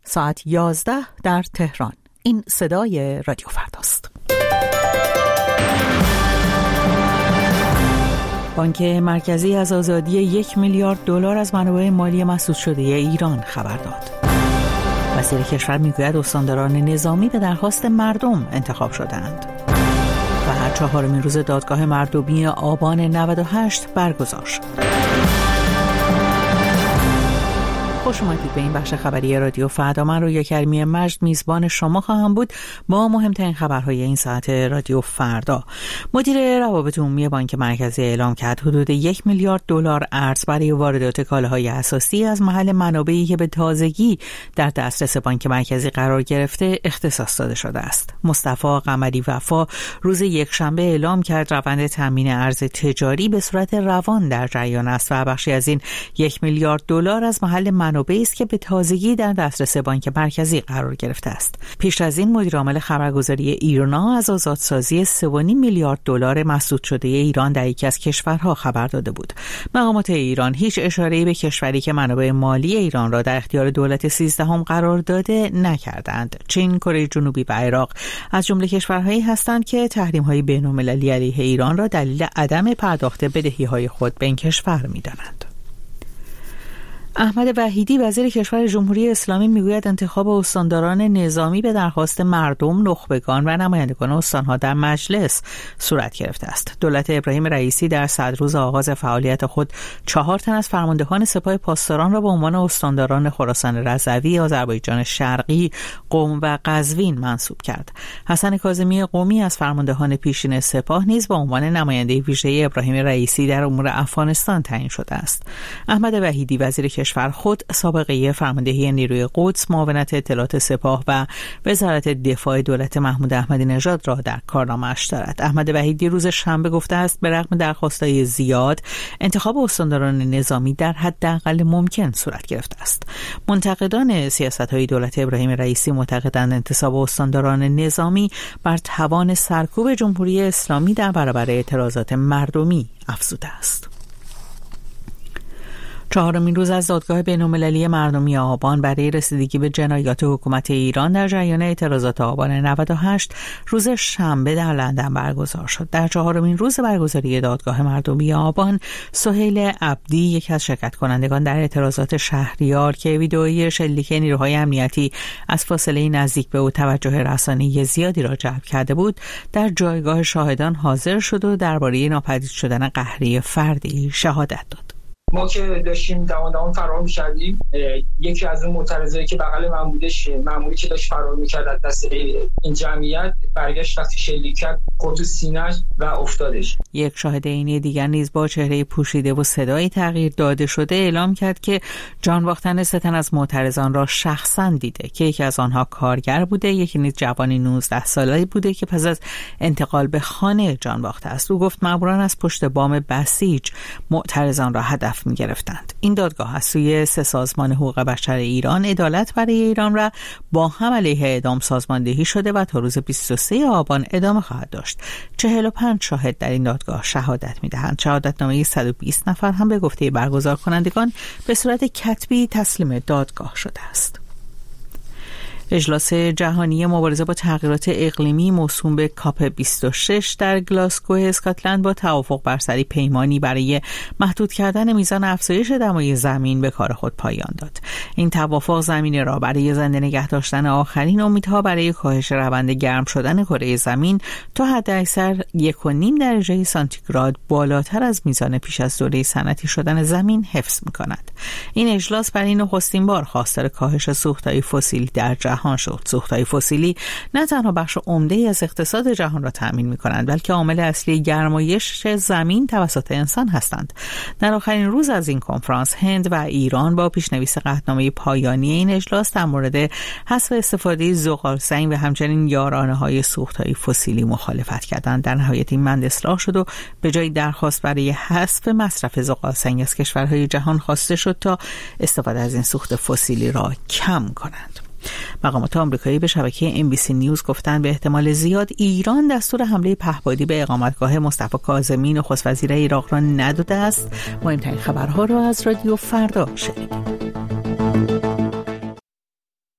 ساعت 11 در تهران. این صدای رادیو فرداست. بانک مرکزی از آزادی 1 میلیارد دلار از منابع مالی مسدود شده ایران خبر داد. وزیر کشور میگوید استانداران نظامی به درخواست مردم انتخاب شدند. و 4مین روز دادگاه مردمی آبان 98 برگزار شد. خوش اومدید به این بخش خبری رادیو فردا. من رویا کریمی مجد میزبان شما خواهم بود با مهمترین خبرهای این ساعت رادیو فردا. مدیر روابط عمومی بانک مرکزی اعلام کرد حدود 1 میلیارد دلار ارز برای واردات کالاهای اساسی از محل منابعی که به تازگی در دسترس بانک مرکزی قرار گرفته اختصاص داده شده است. مصطفی قمری وفا روز یکشنبه اعلام کرد روند تامین ارز تجاری به صورت روان در جریان است و بخشی از این 1 میلیارد دلار از محل منابعی است که به تازگی در دسترس بانک مرکزی قرار گرفته است. پیش از این مدیر عامل خبرگزاری ایرنا از آزادسازی 3.5 میلیارد دلار مسدود شده ایران در یکی از کشورها خبر داده بود. مقامات ایران هیچ اشاره‌ای به کشوری که منابع مالی ایران را در اختیار دولت 13 قرار داده نکردند. چین، کره جنوبی و عراق از جمله کشورهایی هستند که تحریم‌های بین‌المللی علیه ایران را دلیل عدم پرداخت بدهی‌های خود به این کشور می‌دانند. احمد وحیدی وزیر کشور جمهوری اسلامی میگوید انتخاب استانداران نظامی به درخواست مردم، نخبگان و نمایندگان استانها در مجلس صورت گرفته است. دولت ابراهیم رئیسی در 100 روز آغاز فعالیت خود 4 تن از فرماندهان سپاه پاسداران را به عنوان استانداران خراسان رضوی، آذربایجان شرقی، قم و قزوین منصوب کرد. حسن کاظمی قمی از فرماندهان پیشین سپاه نیز به عنوان نماینده ویژه ابراهیم رئیسی در امور افغانستان تعیین شده است. احمد وحیدی وزیر کشور خود سابقه فرماندهی نیروی قدس، معاونت اطلاعات سپاه و وزارت دفاع دولت محمود احمدی نژاد را در کارنامه‌اش دارد. احمد وحیدی روز شنبه گفته است به رغم درخواست‌های زیاد انتخاب استانداران نظامی در حداقل ممکن صورت گرفته است. منتقدان سیاست‌های دولت ابراهیم رئیسی معتقدند انتصاب استانداران نظامی بر توان سرکوب جمهوری اسلامی در برابر اعتراضات مردمی افزوده است. 4مین روز از دادگاه بین‌المللی مردمی آبان برای رسیدگی به جنایات حکومت ایران در جریان اعتراضات آبان 98 روز شنبه در لندن برگزار شد. در 4مین روز برگزاری دادگاه مردمی آبان، سهیل عبدی یکی از شرکت کنندگان در اعتراضات شهریار که ویدئویی شلیک نیروهای امنیتی از فاصله نزدیک به او توجه رسانه‌ای زیادی را جلب کرده بود، در جایگاه شاهدان حاضر شد و درباره ناپدید شدن قهری فردی شهادت داد. ما که داشتیم دوان فرار می‌کردیم، یکی از اون معترضایی که بغل من بودش، مأموری که داشت فرار می‌کرد از دست این جمعیت، برگشت دست شلیک کرد، خورد تو سینه‌اش و افتادش. یک شاهد عینی دیگر نیز با چهره پوشیده و صدای تغییر داده شده اعلام کرد که جان باختن 3 تن از معترضان را شخصاً دیده که یکی از آنها کارگر بوده، یکی نیز جوانی 19 ساله‌ای بوده که پس از انتقال به خانه جان باخته است. او گفت مأموران از پشت بام بسیج معترضان را هدف می‌گرفتند. این دادگاه از سوی 3 سازمان حقوق بشر ایران، عدالت برای ایران را با هم علیه اعدام سازماندهی شده و تا روز 23 آبان ادامه خواهد داشت. 45 شاهد در این دادگاه شهادت می‌دهند. شهادتنامه 120 نفر هم به گفته برگزار کنندگان به صورت کتبی تسلیم دادگاه شده است. اجلاس جهانی مبارزه با تغییرات اقلیمی موسوم به کاپ 26 در گلاسگو اسکاتلند با توافق بر سری پیمانی برای محدود کردن میزان افزایش دمای زمین به کار خود پایان داد. این توافق زمینه را برای زنده نگه داشتن آخرین امیدها برای کاهش روند گرم شدن کره زمین تا حداکثر 1.5 درجه سانتیگراد بالاتر از میزان پیش از دوره صنعتی شدن زمین حفظ می‌کند. این اجلاس برای نخستین بار خواستار کاهش سوخت‌های فسیلی در جهان شد. سوخت‌های فسیلی نه تنها بخش عمده‌ای از اقتصاد جهان را تأمین می‌کنند، بلکه عامل اصلی گرمایش زمین توسط انسان هستند. در آخرین روز از این کنفرانس، هند و ایران با پیشنویس قطعنامه پایانی این اجلاس در مورد حذف استفاده زغالسنگ و همچنین یارانه‌های سوخت‌های فسیلی مخالفت کردند. در نهایت این بند اصلاح شد و به جای درخواست برای حذف مصرف زغالسنگ از کشورهای جهان خواسته شد تا استفاده از این سوخت فسیلی را کم کنند. مقامات آمریکایی به شبکه NBC نیوز گفتند به احتمال زیاد ایران دستور حمله پهپادی به اقامتگاه مصطفی کاظمی نخست وزیر عراق را نداده است. مهمترین خبرها را از رادیو فردا شنیدید.